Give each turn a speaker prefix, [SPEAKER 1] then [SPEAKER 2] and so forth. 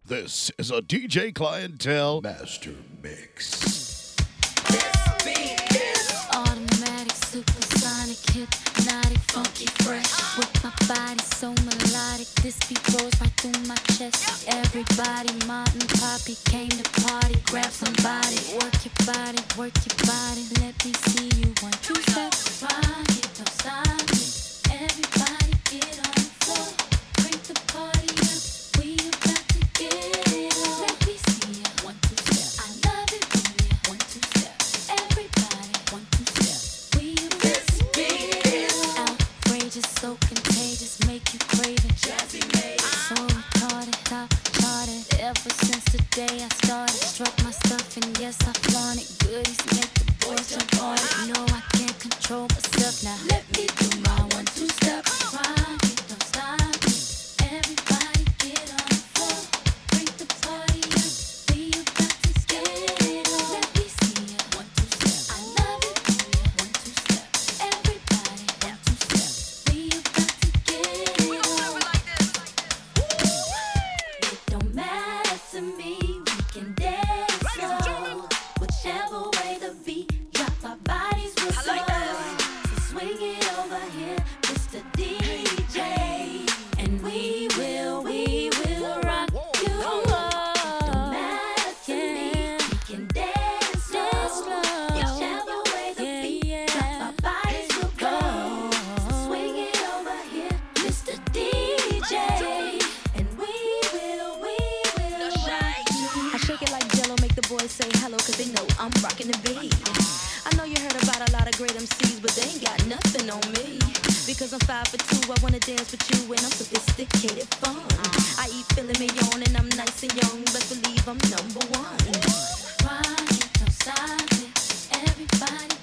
[SPEAKER 1] This is a DJ Clientele Master Mix.
[SPEAKER 2] Automatic, supersonic, hypnotic, funky, fresh. With my body so melodic, this beat goes right through my chest. Everybody, mom and poppy came to party. Grab somebody, work your body, work your body. Let me see you 1, 2 steps. Rock it, don't stop it. Everybody get on the floor, crank the party up. We about to get it on. Let me see you 1, 2 steps. I love it when you 1, 2 steps. Everybody 1, 2 steps. We about to get it on. Outrageous, so contagious, make you crave it. Jazzy made so retarded, top charted. Ever since the day I started, struck my stuff and yes I flaunt it. Goodies make the boys jump on it. No, I can't control myself now. Let me do my 1, 2 step. Rock it, don't stop it. Everybody get on the floor, bring the party up. We about to get it on. Let me see ya 1, 2 step. I love it when you 1, 2 step. Everybody 1, 2 step. We about to get it on. It don't matter to me. We can dance slow, whichever way the beat drop. Our bodies will slow. So swing it over here, Mr. DJ, and we will rock you. Don't matter to me. We can dance slow, whichever way the beat drop. Our bodies will go. So swing it over here, Mr. DJ, and we will rock you.
[SPEAKER 3] I shake it like Jello, make the boys say hello, cause they know I'm rocking the beat. I know you heard about a lot of great MCs, but they ain't got nothing on me. Because I'm 5 for 2, I wanna dance with you, and I'm sophisticated fun. I eat filet mignon, and I'm nice and young, best believe I'm number one.
[SPEAKER 2] Rock it, don't stop it. Everybody